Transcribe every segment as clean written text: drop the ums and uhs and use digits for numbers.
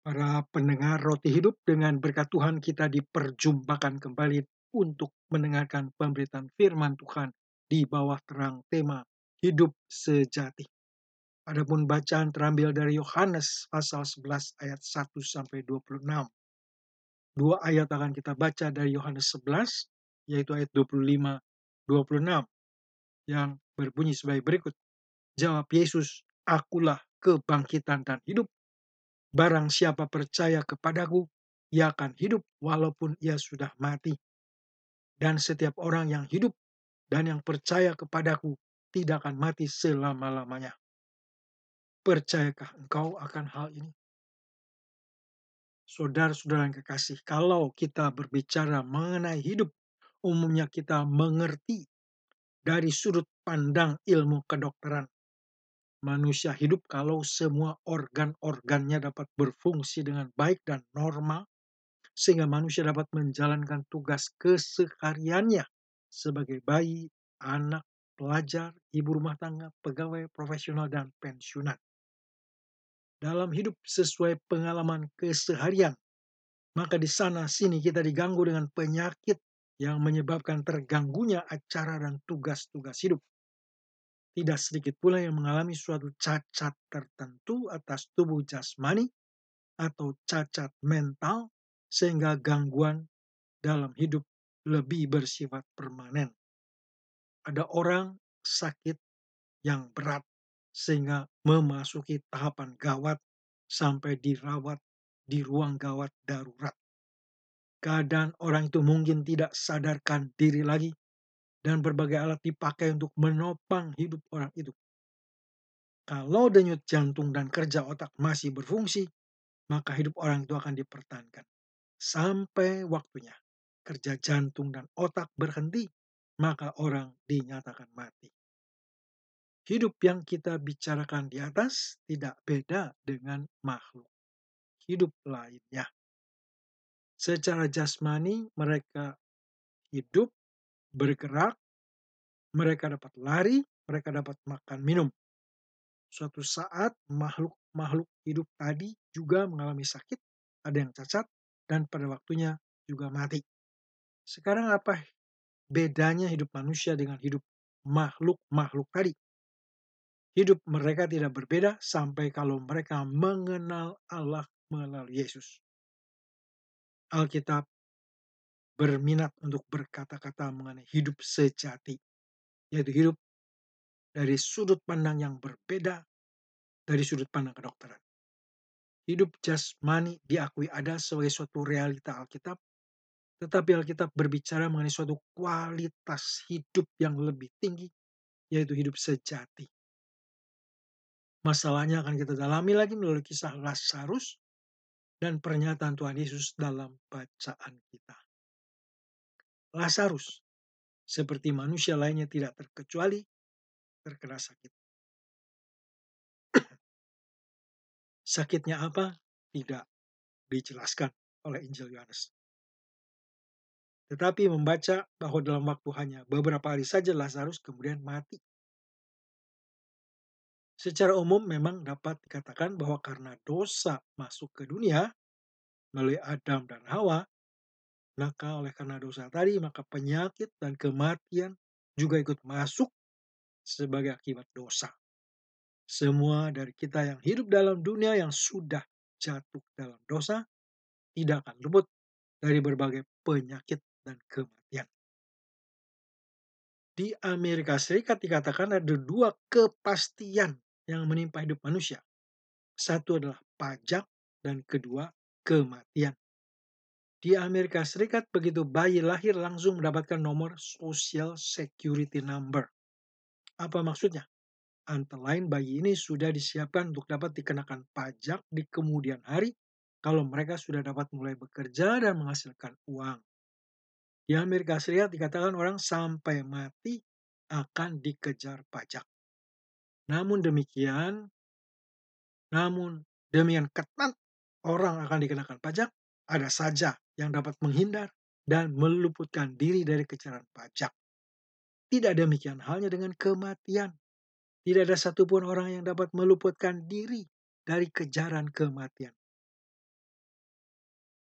Para pendengar Roti Hidup, dengan berkat Tuhan kita diperjumpakan kembali untuk mendengarkan pemberitaan firman Tuhan di bawah terang tema hidup sejati. Adapun bacaan terambil dari Yohanes pasal 11 ayat 1 sampai 26. Dua ayat akan kita baca dari Yohanes 11, yaitu ayat 25-26 yang berbunyi sebagai berikut. Jawab Yesus, "Akulah kebangkitan dan hidup. Barang siapa percaya kepadaku, ia akan hidup walaupun ia sudah mati. Dan setiap orang yang hidup dan yang percaya kepadaku tidak akan mati selama-lamanya." Percayakah engkau akan hal ini? Saudara-saudara yang kekasih, kalau kita berbicara mengenai hidup, umumnya kita mengerti dari sudut pandang ilmu kedokteran. Manusia hidup kalau semua organ-organnya dapat berfungsi dengan baik dan normal, sehingga manusia dapat menjalankan tugas kesehariannya sebagai bayi, anak, pelajar, ibu rumah tangga, pegawai profesional, dan pensiunan. Dalam hidup sesuai pengalaman keseharian, maka di sana sini kita diganggu dengan penyakit yang menyebabkan terganggunya acara dan tugas-tugas hidup. Tidak sedikit pula yang mengalami suatu cacat tertentu atas tubuh jasmani atau cacat mental, sehingga gangguan dalam hidup lebih bersifat permanen. Ada orang sakit yang berat sehingga memasuki tahapan gawat sampai dirawat di ruang gawat darurat. Keadaan orang itu mungkin tidak sadarkan diri lagi dan berbagai alat dipakai untuk menopang hidup orang itu. Kalau denyut jantung dan kerja otak masih berfungsi, maka hidup orang itu akan dipertahankan sampai waktunya. Kerja jantung dan otak berhenti, maka orang dinyatakan mati. Hidup yang kita bicarakan di atas tidak beda dengan makhluk hidup lainnya. Secara jasmani mereka hidup, bergerak, mereka dapat lari, mereka dapat makan minum. Suatu saat makhluk-makhluk hidup tadi juga mengalami sakit, ada yang cacat, dan pada waktunya juga mati. Sekarang apa bedanya hidup manusia dengan hidup makhluk-makhluk tadi? Hidup mereka tidak berbeda sampai kalau mereka mengenal Allah melalui Yesus. Alkitab berminat untuk berkata-kata mengenai hidup sejati, yaitu hidup dari sudut pandang yang berbeda dari sudut pandang kedokteran. Hidup jasmani diakui ada sebagai suatu realita Alkitab, tetapi Alkitab berbicara mengenai suatu kualitas hidup yang lebih tinggi, yaitu hidup sejati. Masalahnya akan kita dalami lagi melalui kisah Lazarus dan pernyataan Tuhan Yesus dalam bacaan kita. Lazarus, seperti manusia lainnya tidak terkecuali, terkena sakit. Sakitnya apa? Tidak dijelaskan oleh Injil Yohanes. Tetapi membaca bahwa dalam waktu hanya beberapa hari saja Lazarus kemudian mati. Secara umum memang dapat dikatakan bahwa karena dosa masuk ke dunia melalui Adam dan Hawa, maka oleh karena dosa tadi maka penyakit dan kematian juga ikut masuk sebagai akibat dosa. Semua dari kita yang hidup dalam dunia yang sudah jatuh dalam dosa tidak akan luput dari berbagai penyakit dan kematian. Di Amerika Serikat dikatakan ada dua kepastian yang menimpa hidup manusia. Satu adalah pajak dan kedua kematian. Di Amerika Serikat begitu bayi lahir langsung mendapatkan nomor Social Security Number. Apa maksudnya? Antara lain bayi ini sudah disiapkan untuk dapat dikenakan pajak di kemudian hari kalau mereka sudah dapat mulai bekerja dan menghasilkan uang. Di Amerika Serikat dikatakan orang sampai mati akan dikejar pajak. Namun demikian ketat orang akan dikenakan pajak, ada saja yang dapat menghindar dan meluputkan diri dari kejaran pajak. Tidak demikian halnya dengan kematian. Tidak ada satupun orang yang dapat meluputkan diri dari kejaran kematian.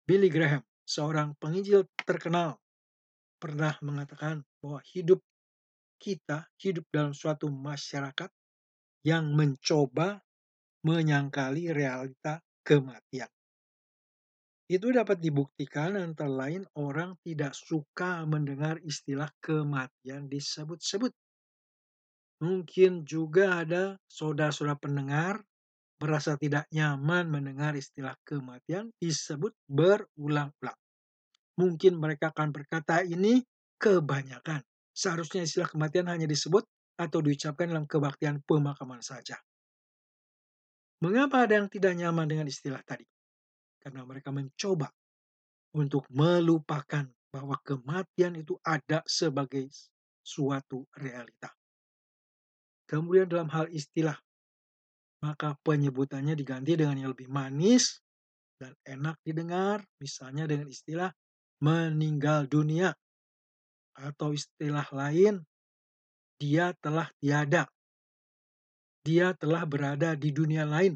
Billy Graham, seorang penginjil terkenal, pernah mengatakan bahwa kita hidup dalam suatu masyarakat yang mencoba menyangkali realita kematian. Itu dapat dibuktikan antara lain orang tidak suka mendengar istilah kematian disebut-sebut. Mungkin juga ada saudara-saudara pendengar merasa tidak nyaman mendengar istilah kematian disebut berulang-ulang. Mungkin mereka akan berkata ini kebanyakan. Seharusnya istilah kematian hanya disebut atau diucapkan dalam kebaktian pemakaman saja. Mengapa ada yang tidak nyaman dengan istilah tadi? Karena mereka mencoba untuk melupakan bahwa kematian itu ada sebagai suatu realita. Kemudian dalam hal istilah, maka penyebutannya diganti dengan yang lebih manis dan enak didengar, misalnya dengan istilah meninggal dunia, atau istilah lain, dia telah tiada, dia telah berada di dunia lain.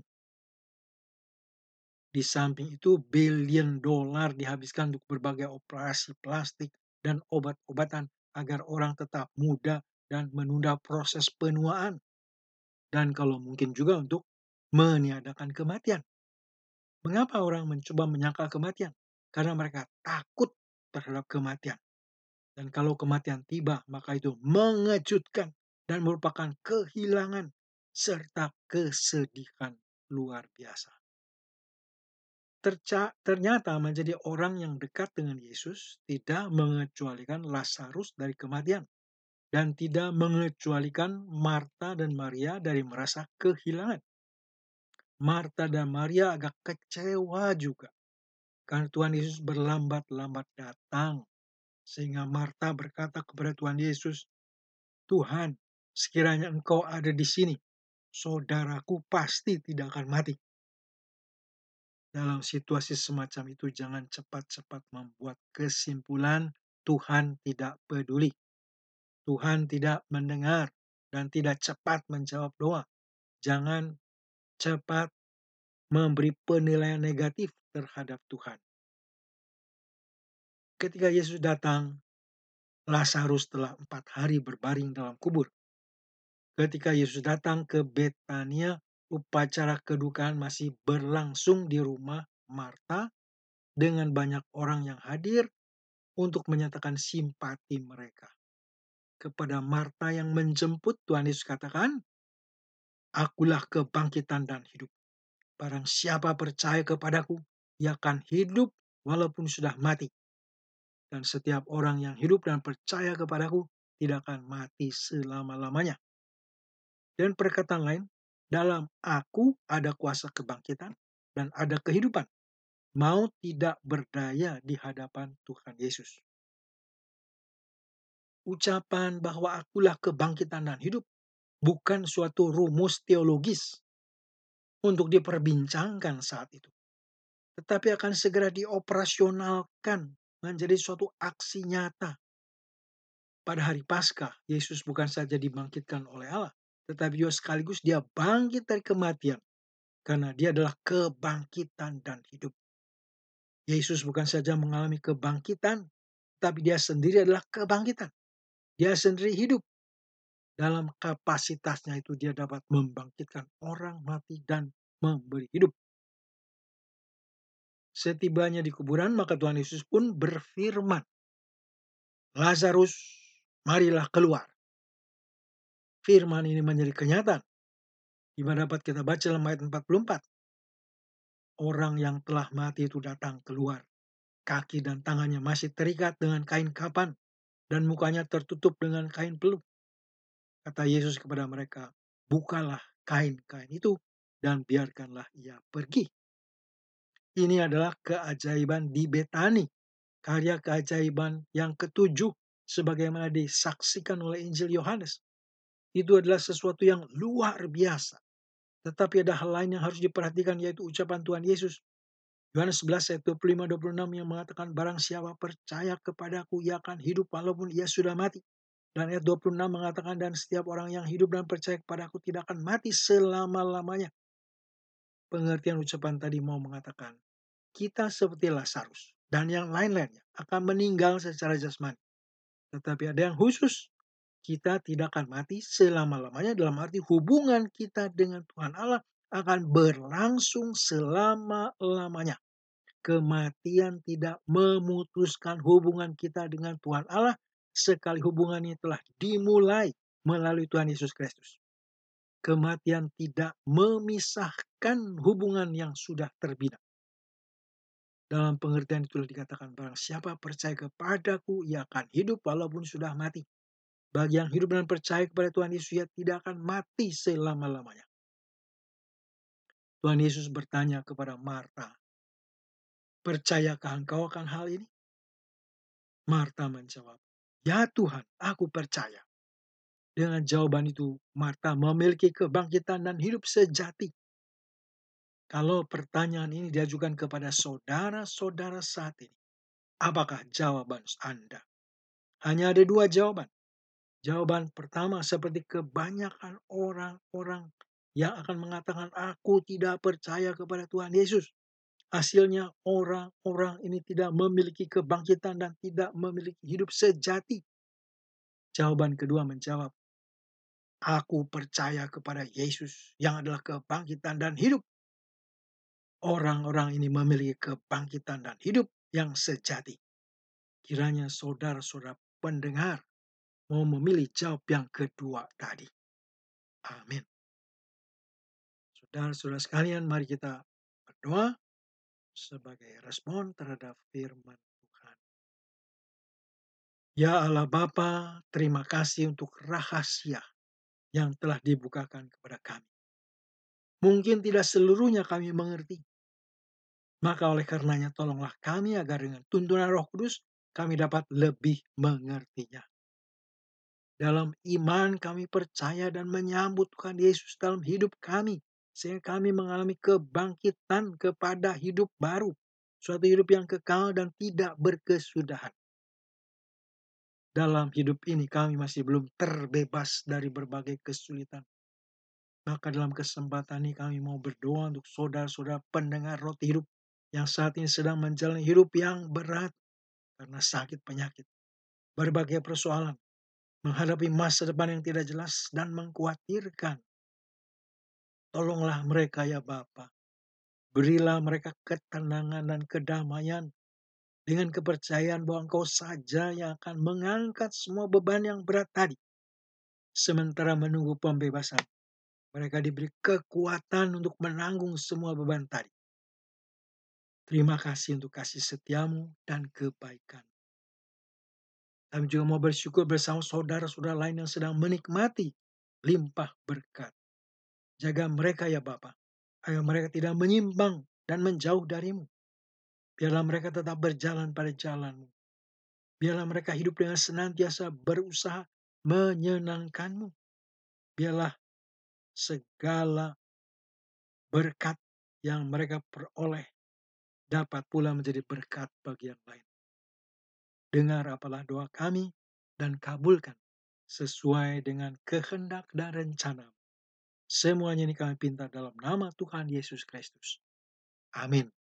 Di samping itu, billion dolar dihabiskan untuk berbagai operasi plastik dan obat-obatan agar orang tetap muda dan menunda proses penuaan. Dan kalau mungkin juga untuk meniadakan kematian. Mengapa orang mencoba menyangkal kematian? Karena mereka takut terhadap kematian. Dan kalau kematian tiba, maka itu mengejutkan dan merupakan kehilangan serta kesedihan luar biasa. Ternyata menjadi orang yang dekat dengan Yesus tidak mengecualikan Lazarus dari kematian dan tidak mengecualikan Marta dan Maria dari merasa kehilangan. Marta dan Maria agak kecewa juga karena Tuhan Yesus berlambat-lambat datang, sehingga Marta berkata kepada Tuhan Yesus, "Tuhan, sekiranya Engkau ada di sini, saudaraku pasti tidak akan mati." Dalam situasi semacam itu jangan cepat-cepat membuat kesimpulan Tuhan tidak peduli, Tuhan tidak mendengar, dan tidak cepat menjawab doa. Jangan cepat memberi penilaian negatif terhadap Tuhan. Ketika Yesus datang, Lazarus telah 4 hari berbaring dalam kubur. Ketika Yesus datang ke Betania, upacara kedukaan masih berlangsung di rumah Marta dengan banyak orang yang hadir untuk menyatakan simpati mereka. Kepada Marta yang menjemput, Tuhan Yesus katakan, "Akulah kebangkitan dan hidup. Barang siapa percaya kepadaku, ia akan hidup walaupun sudah mati. Dan setiap orang yang hidup dan percaya kepadaku tidak akan mati selama-lamanya." Dan perkataan lain, dalam aku ada kuasa kebangkitan dan ada kehidupan. Maut tidak berdaya di hadapan Tuhan Yesus. Ucapan bahwa akulah kebangkitan dan hidup bukan suatu rumus teologis untuk diperbincangkan saat itu, tetapi akan segera dioperasionalkan menjadi suatu aksi nyata. Pada hari Paskah, Yesus bukan saja dibangkitkan oleh Allah, tetapi juga sekaligus dia bangkit dari kematian, karena dia adalah kebangkitan dan hidup. Yesus bukan saja mengalami kebangkitan, tapi dia sendiri adalah kebangkitan. Dia sendiri hidup. Dalam kapasitasnya itu dia dapat membangkitkan orang mati dan memberi hidup. Setibanya di kuburan, maka Tuhan Yesus pun berfirman, "Lazarus, marilah keluar." Firman ini menjadi kenyataan. Di mana dapat kita baca dalam ayat 44. Orang yang telah mati itu datang keluar. Kaki dan tangannya masih terikat dengan kain kapan dan mukanya tertutup dengan kain peluh. Kata Yesus kepada mereka, "Bukalah kain-kain itu dan biarkanlah ia pergi." Ini adalah keajaiban di Betani. Karya keajaiban yang ketujuh sebagaimana disaksikan oleh Injil Yohanes. Itu adalah sesuatu yang luar biasa. Tetapi ada hal lain yang harus diperhatikan, yaitu ucapan Tuhan Yesus. Yohanes 11 ayat 25-26 yang mengatakan, "Barang siapa percaya kepadaku, ia akan hidup walaupun ia sudah mati." Dan ayat 26 mengatakan, "Dan setiap orang yang hidup dan percaya kepadaku tidak akan mati selama-lamanya." Pengertian ucapan tadi mau mengatakan, kita seperti Lazarus dan yang lain-lainnya akan meninggal secara jasmani. Tetapi ada yang khusus, kita tidak akan mati selama-lamanya, dalam arti hubungan kita dengan Tuhan Allah akan berlangsung selama-lamanya. Kematian tidak memutuskan hubungan kita dengan Tuhan Allah sekali hubungan ini telah dimulai melalui Tuhan Yesus Kristus. Kematian tidak memisahkan hubungan yang sudah terbina. Dalam pengertian itulah dikatakan, barang siapa percaya kepadaku, ia akan hidup walaupun sudah mati. Bagi yang hidup dan percaya kepada Tuhan Yesus, ia tidak akan mati selama-lamanya. Tuhan Yesus bertanya kepada Marta, percayakah engkau akan hal ini? Marta menjawab, ya Tuhan, aku percaya. Dengan jawaban itu, Marta memiliki kebangkitan dan hidup sejati. Kalau pertanyaan ini diajukan kepada saudara-saudara saat ini, apakah jawaban Anda? Hanya ada dua jawaban. Jawaban pertama seperti kebanyakan orang-orang yang akan mengatakan, aku tidak percaya kepada Tuhan Yesus. Hasilnya orang-orang ini tidak memiliki kebangkitan dan tidak memiliki hidup sejati. Jawaban kedua menjawab, aku percaya kepada Yesus yang adalah kebangkitan dan hidup. Orang-orang ini memiliki kebangkitan dan hidup yang sejati. Kiranya saudara-saudara pendengar mau memilih jawab yang kedua tadi. Amin. Saudara-saudara sekalian, mari kita berdoa sebagai respon terhadap firman Tuhan. Ya Allah Bapa, terima kasih untuk rahasia yang telah dibukakan kepada kami. Mungkin tidak seluruhnya kami mengerti. Maka oleh karenanya tolonglah kami agar dengan tuntunan Roh Kudus kami dapat lebih mengertinya. Dalam iman kami percaya dan menyambut Tuhan Yesus dalam hidup kami. Sehingga kami mengalami kebangkitan kepada hidup baru. Suatu hidup yang kekal dan tidak berkesudahan. Dalam hidup ini kami masih belum terbebas dari berbagai kesulitan. Maka dalam kesempatan ini kami mau berdoa untuk saudara-saudara pendengar roti hidup yang saat ini sedang menjalani hidup yang berat karena sakit penyakit, berbagai persoalan, menghadapi masa depan yang tidak jelas dan mengkhawatirkan. Tolonglah mereka ya Bapa. Berilah mereka ketenangan dan kedamaian dengan kepercayaan bahwa Engkau saja yang akan mengangkat semua beban yang berat tadi. Sementara menunggu pembebasan, mereka diberi kekuatan untuk menanggung semua beban tadi. Terima kasih untuk kasih setiamu dan kebaikan. Kami juga mau bersyukur bersama saudara-saudara lain yang sedang menikmati limpah berkat. Jaga mereka ya Bapa, agar mereka tidak menyimpang dan menjauh darimu. Biarlah mereka tetap berjalan pada jalanmu. Biarlah mereka hidup dengan senantiasa berusaha menyenangkanmu. Biarlah segala berkat yang mereka peroleh dapat pula menjadi berkat bagi yang lain. Dengar apalah doa kami dan kabulkan sesuai dengan kehendak dan rencana. Semuanya ini kami pinta dalam nama Tuhan Yesus Kristus. Amin.